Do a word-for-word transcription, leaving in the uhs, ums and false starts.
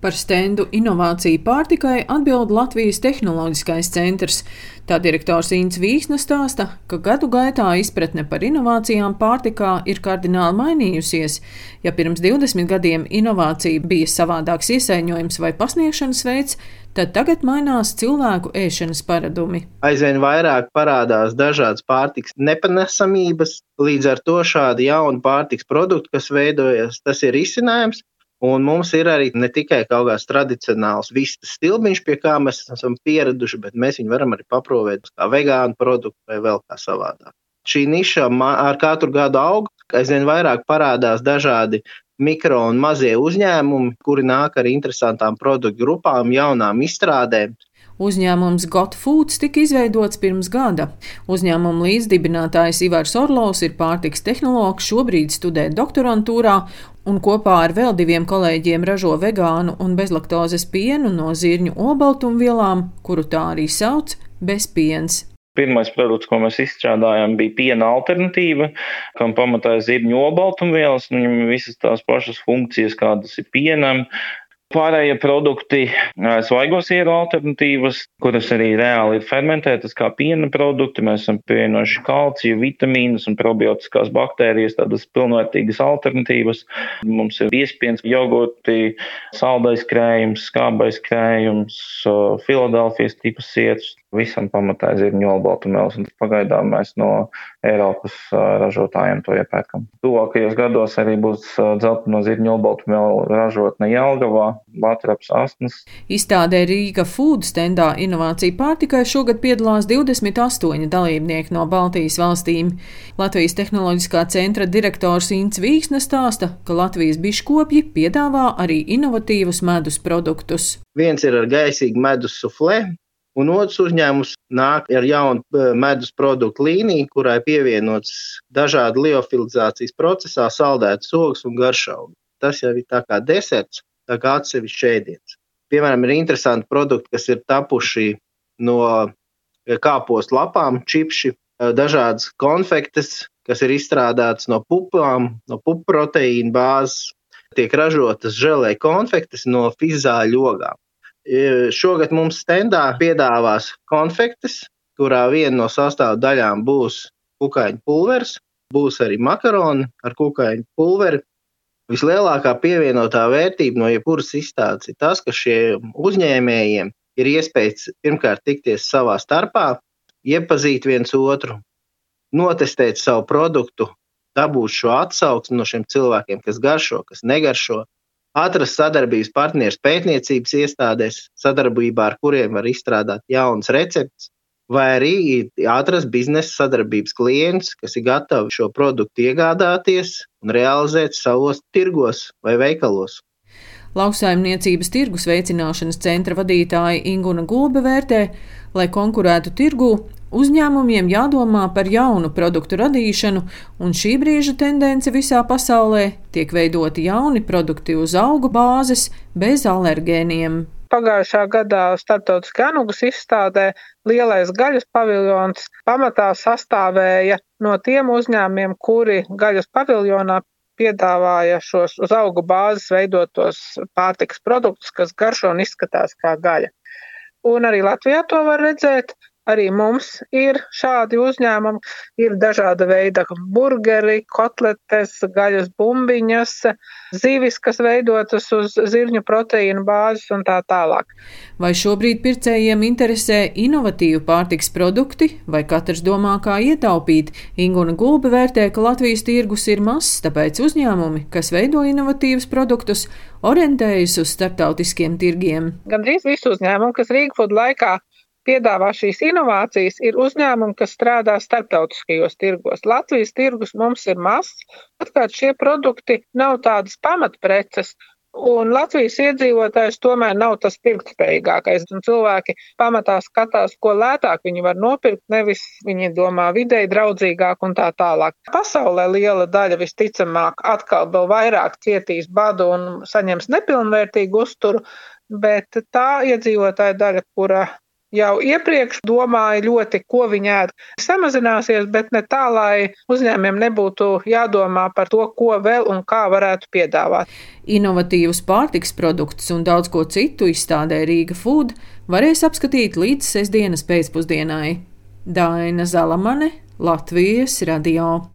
Par stendu inovāciju pārtikai atbild Latvijas Tehnoloģiskais centrs. Tā direktors Ints Vīksne stāsta, ka gadu gaitā izpratne par inovācijām pārtikā ir kardināli mainījusies. Ja pirms divdesmit gadiem inovācija bija savādāks iesaiņojums vai pasniegšanas veids, tad tagad mainās cilvēku ēšanas paradumi. Aizvien vairāk parādās dažādas pārtikas nepanesamības, līdz ar to šādi jauni pārtikas produkti, kas veidojas, tas ir risinājums. Un mums ir arī ne tikai kaut kāds tradicionāls vistas stilbiņš, pie kā mēs esam pieraduši, bet mēs viņu varam arī paprovēt kā vegānu produktu vai vēl kā savādāk. Šī niša ar katru gadu aug, aizvien vairāk parādās dažādi mikro un mazie uzņēmumi, kuri nāk ar interesantām produktu grupām, jaunām izstrādēm. Uzņēmums Got Foods tika izveidots pirms gada. Uzņēmuma līdzdibinātājs Ivars Orlovs ir pārtikas tehnologs, šobrīd studē doktorantūrā un kopā ar vēl diviem kolēģiem ražo vegānu un bezlaktozes pienu no zirņu olbaltumvielām, kuru tā arī sauc bezpiens. Pirmais produkts, ko mēs izstrādājām, bija piena alternatīva, kam pamatā ir zirņu olbaltumvielas, viņam visas tās pašas funkcijas, kādas ir pienam. Pārējie produkti svaigo sieru alternatīvas, kuras arī reāli ir fermentētas kā piena produkti. Mēs esam pievienojuši kalciju, vitamīnus un probiotiskās baktērijas, tādas pilnvērtīgas alternatīvas. Mums ir biespiens, jogurti, saldais krējums, skābais krējums, Filadelfijas tipas siers. Visam pamatā ir zirņu olbaltumvielas, un pagaidām mēs no Eiropas ražotājiem to iepērkam. Tuvākajos gados arī būs dzelteno zirņu olbaltumvielu ražotne Jelgavā, Latvijas astnas. Izstādē Rīga Food stendā inovācija pārtikai šogad piedalās divdesmit astoņi dalībnieki no Baltijas valstīm. Latvijas Tehnoloģiskā centra direktors Ints Vīksne stāsta, ka Latvijas biškopji piedāvā arī inovatīvus medus produktus. Viens ir ar gaisīgu medus suflē, un otrs uzņēmums nāk ar jaunu medus produktu līniju, kurai pievienots dažādu liofilizācijas procesā saldētas ogas un garšaugi. Tas jau ir tā kā deserts, tā kā atsevišķs ēdiens. Piemēram, ir interesanti produkti, kas ir tapuši no kāpostu lapām, čipši, dažādas konfektes, kas ir izstrādātas no pupām, no pupu proteīna bāzes, tiek ražotas želē konfektes no fizāļu ogām. Šogad mums stendā piedāvās konfektes, kurā viena no sastāvdaļām būs kukaiņu pulveris, būs arī makaroni ar kukaiņu pulveri. Vislielākā pievienotā vērtība no jebkuras izstādes ir tas, ka šiem uzņēmējiem ir iespējas pirmkārt tikties savā starpā, iepazīt viens otru, notestēt savu produktu, dabūt šo atsauksmi no šiem cilvēkiem, kas garšo, kas negaršo. Atrast sadarbības partnerus pētniecības iestādēs, sadarbībā ar kuriem var izstrādāt jaunas receptes, vai arī atrast biznesa sadarbības klientus, kas ir gatavi šo produktu iegādāties un realizēt savos tirgos vai veikalos. Lauksaimniecības tirgus veicināšanas centra vadītāja Inguna Gulbe vērtē, lai konkurētu tirgū, uzņēmumiem jādomā par jaunu produktu radīšanu, un šī brīža tendence visā pasaulē tiek veidoti jauni produkti uz augu bāzes bez alergēniem. Pagājušā gadā starptautiskā anugas izstādē lielais gaļas paviljons pamatā sastāvēja no tiem uzņēmumiem, kuri gaļas paviljonā piedāvāja šos uz augu bāzes veidotos pārtikas produktus, kas garšo un izskatās kā gaļa. Un arī Latvijā to var redzēt. Arī mums ir šādi uzņēmumi, ir dažāda veida burgeri, kotletes, gaļas bumbiņas, zivis, kas veidotas uz zirņu proteīnu bāzes un tā tālāk. Vai šobrīd pircējiem interesē inovatīvi pārtiks produkti, vai katrs domā, kā ietaupīt? Inguna Gulbe vērtē, ka Latvijas tirgus ir mazs, tāpēc uzņēmumi, kas veido inovatīvus produktus, orientējas uz starptautiskiem tirgiem. Gandrīz visi uzņēmumi, kas Rīga Food laikā piedāvā šīs inovācijas, ir uzņēmumi, kas strādā starptautiskajos tirgos. Latvijas tirgus mums ir mazs, atkārt šie produkti nav tādas pamatpreces, un Latvijas iedzīvotājs tomēr nav tas pirktspējīgākais. Un cilvēki pamatā skatās, ko lētāk viņi var nopirkt, nevis viņi domā videi draudzīgāk un tā tālāk. Pasaulē liela daļa visticamāk atkal vēl vairāk cietīs badu un saņems nepilnvērtīgu uzturu, bet tā iedzīvotāja daļa, kura jau iepriekš domāja ļoti, ko viņi ēd. Samazināsies, bet ne tā, lai uzņēmumiem nebūtu jādomā par to, ko vēl un kā varētu piedāvāt. Inovatīvus pārtikas produktus un daudz ko citu izstādē Rīga Food varēs apskatīt līdz sestdienas pēcpusdienai. Daina Zalamane, Latvijas radio.